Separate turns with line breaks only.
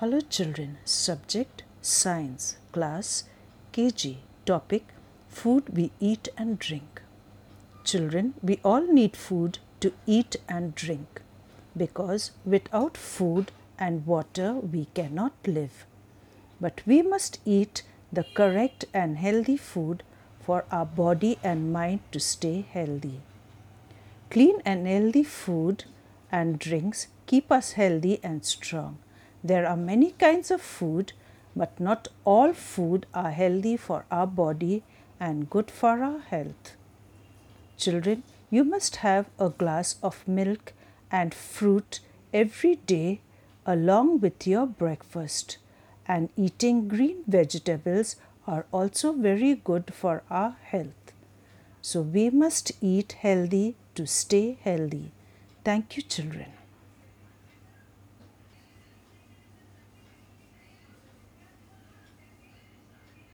Hello children, subject science, class KG, topic food we eat and drink. Children, we all need food to eat and drink because without food and water we cannot live. But we must eat the correct and healthy food for our body and mind to stay healthy. Clean and healthy food and drinks keep us healthy and strong. There are many kinds of food, but not all food are healthy for our body and good for our health. Children, you must have a glass of milk and fruit every day along with your breakfast. And eating green vegetables are also very good for our health. So we must eat healthy to stay healthy. Thank you, children.